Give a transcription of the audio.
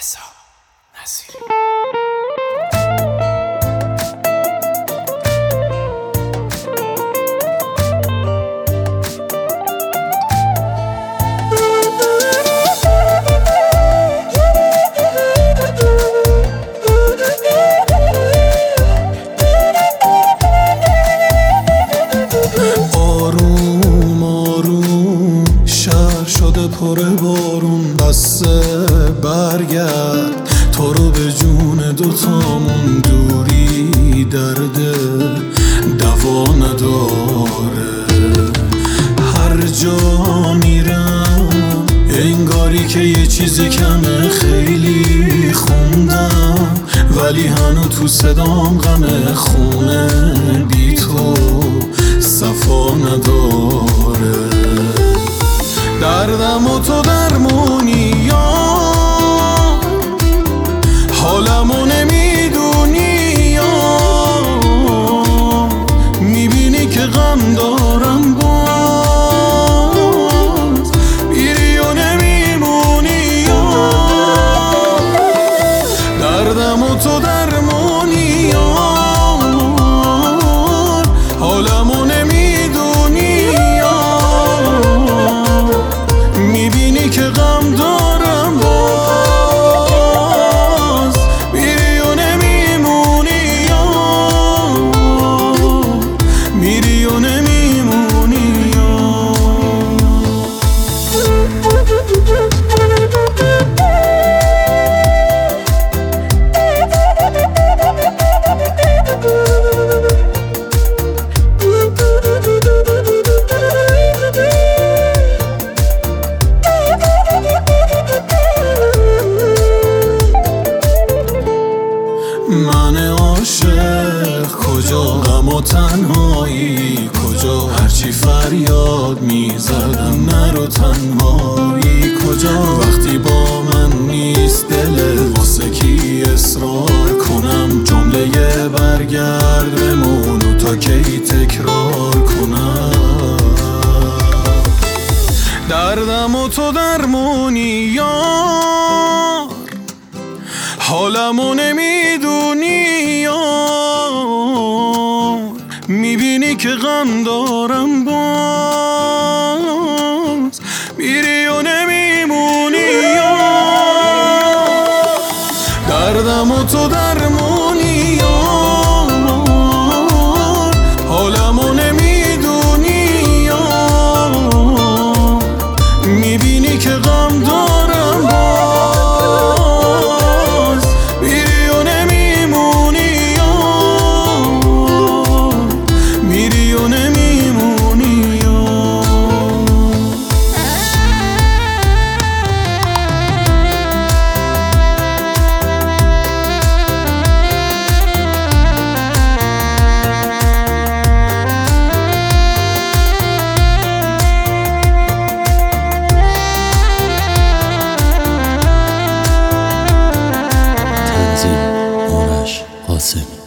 رضا نصیری. آروم آروم شهر شده پر بارون، بسته برگرد تو رو به جون دوتامون. دوری درده دوا نداره، هر جا میرم انگاری که یه چیزی کمه. خیلی خوندم ولی هنو تو صدام غمه. خونه بی تو صفا نداره، دردم و تو درمونی یا حالمو نمیدونی یا میبینی که غم دارم باز میری و نمیمونی یا دردم و تو درمونی یا حالمو نمیدونی یا میبینی که غم دارم باز میری و نمیمونی یا میری و نمیمونی یا من عاشق کجا، غم و تنهایی کجا، هرچی فریاد میزدم نرو تنهایی کجا. وقتی با من نیست دل واسه کی اصرار کنم، جمله برگرد بمونو تا کی تکرار کنم. دردم و تو درمونی یار، حالمو نمیدونی یار میبینی که غم دارم باز میری و نمیمونی یار. دردم و تو درمونی یار، حالمو نمیدونی یار میبینی که غم دارم باز میری و نمیمونی یار میری و نمیمونی یار. تنظیم آرش قاسمی.